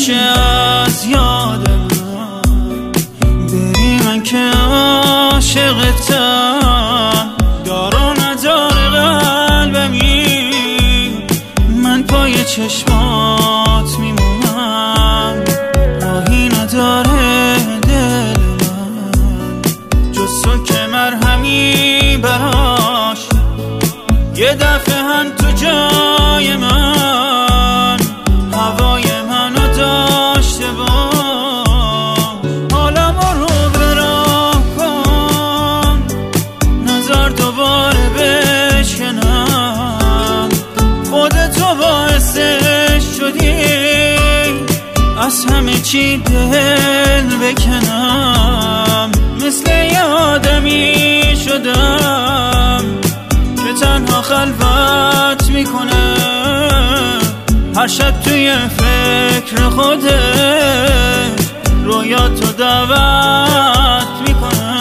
نمیشه از یادم بری، من که عاشقتم، دار و ندار قلبمی، من پای چشمات میمونم، راهی نداره دل من جز تو که مرهمی براش، یه دفعه هم تو جای من هوای منو داشته باش. حالم رو براه کن، نظر دوباره بشکنم، خودتو باعثش شدی از همه چی دل بکنم، مثل یه آدمی شدم که تنها خلوت میکنه، هر شب توی فکر خودش رویاتو دعوت میکنه.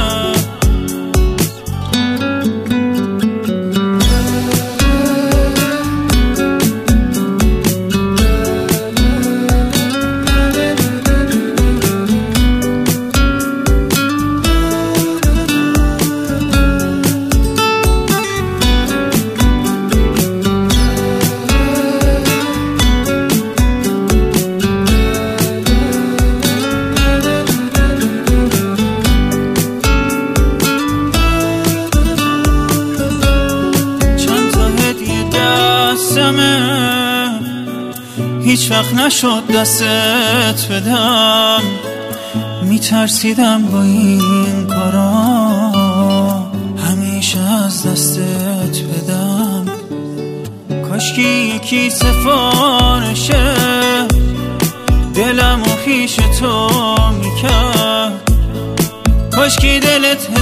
هیچ وقت نشد دستت بدم، میترسیدم با این کارا همیشه از دستت بدم، کاشکی یکی سفارشه دلم و پیش تو میکرد، کاشکی دلت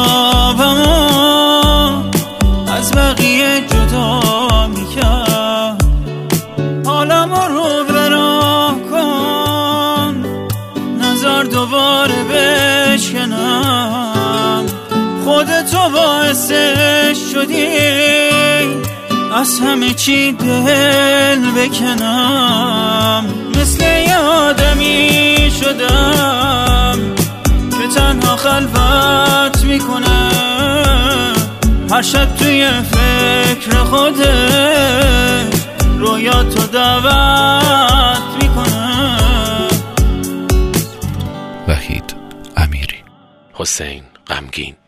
حسابمو از بقیه جدا میکرد. حالم رو براه کن، نظر دوباره بشکنم، خودتو باعثش شدی از همه چی دل بکنم، مثل یه آدمی شدم که تنها خلوت میکنه، هر شب توی فکر خودش رویاتو دعوت میکنه. وحید امیری. حسین غمگین.